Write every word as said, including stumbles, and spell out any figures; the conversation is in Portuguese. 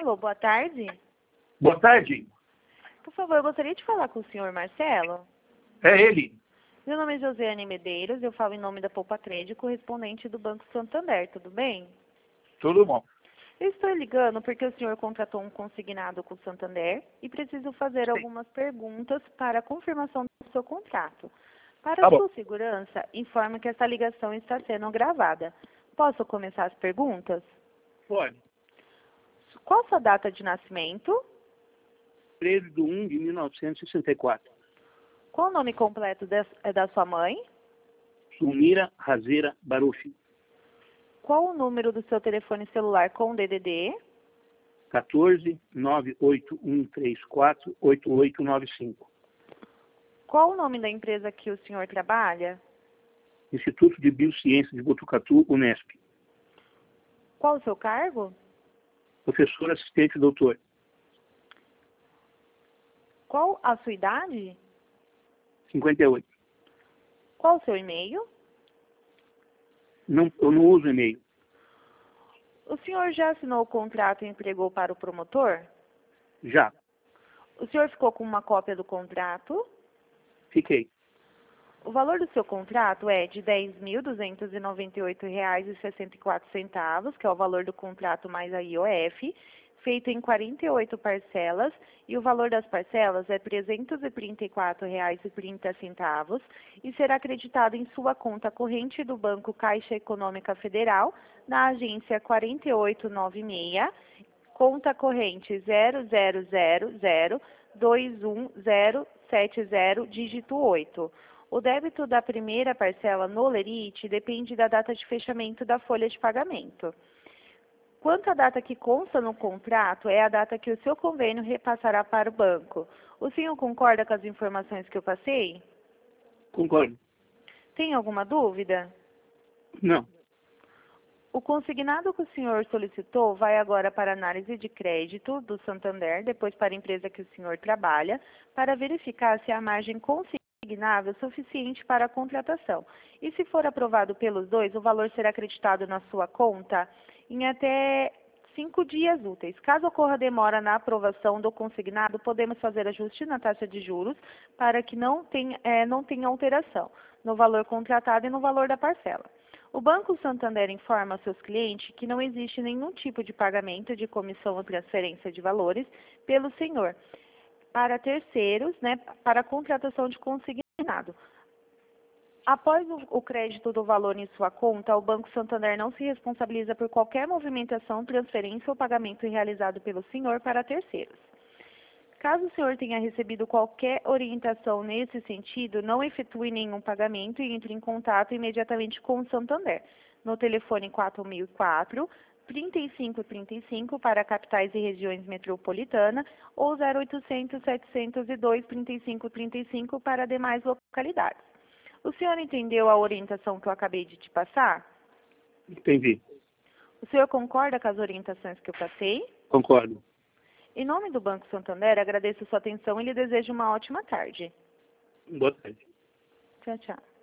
Alô, boa tarde. Boa tarde. Por favor, eu gostaria de falar com o senhor Marcelo. É ele. Meu nome é Josiane Medeiros, eu falo em nome da Poupa Crédito, correspondente do Banco Santander, tudo bem? Tudo bom. Eu estou ligando porque o senhor contratou um consignado com o Santander e preciso fazer Sim. algumas perguntas para a confirmação do seu contrato. Para Tá a bom. sua segurança, informe que essa ligação está sendo gravada. Posso começar as perguntas? Pode. Qual a sua data de nascimento? treze de um de mil novecentos e sessenta e quatro. Qual o nome completo da, é da sua mãe? Sumira Razeira Barufi. Qual o número do seu telefone celular com D D D? quatorze, nove oito um três quatro, oito oito nove cinco. Qual o nome da empresa que o senhor trabalha? Instituto de Biociência de Botucatu, Unesp. Qual o seu cargo? Professor assistente doutor. Qual a sua idade? cinquenta e oito. Qual o seu e-mail? Não, eu não uso e-mail. O senhor já assinou o contrato e entregou para o promotor? Já. O senhor ficou com uma cópia do contrato? Fiquei. O valor do seu contrato é de dez mil duzentos e noventa e oito reais e sessenta e quatro centavos, que é o valor do contrato mais a I O F, feito em quarenta e oito parcelas, e o valor das parcelas é trezentos e trinta e quatro reais e trinta centavos e será acreditado em sua conta corrente do Banco Caixa Econômica Federal, na agência quatro oito nove seis, conta corrente zero zero zero zero dois um zero sete zero, dígito oito. O débito da primeira parcela no Lerite depende da data de fechamento da folha de pagamento. Quanto à data que consta no contrato, é a data que o seu convênio repassará para o banco. O senhor concorda com as informações que eu passei? Concordo. Tem alguma dúvida? Não. O consignado que o senhor solicitou vai agora para a análise de crédito do Santander, depois para a empresa que o senhor trabalha, para verificar se a margem consignável é suficiente para a contratação. E se for aprovado pelos dois, o valor será acreditado na sua conta em até cinco dias úteis. Caso ocorra demora na aprovação do consignado, podemos fazer ajuste na taxa de juros para que não tenha, é, não tenha alteração no valor contratado e no valor da parcela. O Banco Santander informa a seus clientes que não existe nenhum tipo de pagamento de comissão ou transferência de valores pelo senhor para terceiros, né, para a contratação de consignado. Após o, o crédito do valor em sua conta, o Banco Santander não se responsabiliza por qualquer movimentação, transferência ou pagamento realizado pelo senhor para terceiros. Caso o senhor tenha recebido qualquer orientação nesse sentido, não efetue nenhum pagamento e entre em contato imediatamente com o Santander, no telefone quatro mil e quatro, trinta e cinco trinta e cinco para capitais e regiões metropolitanas ou zero oitocentos, setecentos e dois, trinta e cinco trinta e cinco para demais localidades. O senhor entendeu a orientação que eu acabei de te passar? Entendi. O senhor concorda com as orientações que eu passei? Concordo. Em nome do Banco Santander, agradeço a sua atenção e lhe desejo uma ótima tarde. Boa tarde. Tchau, tchau.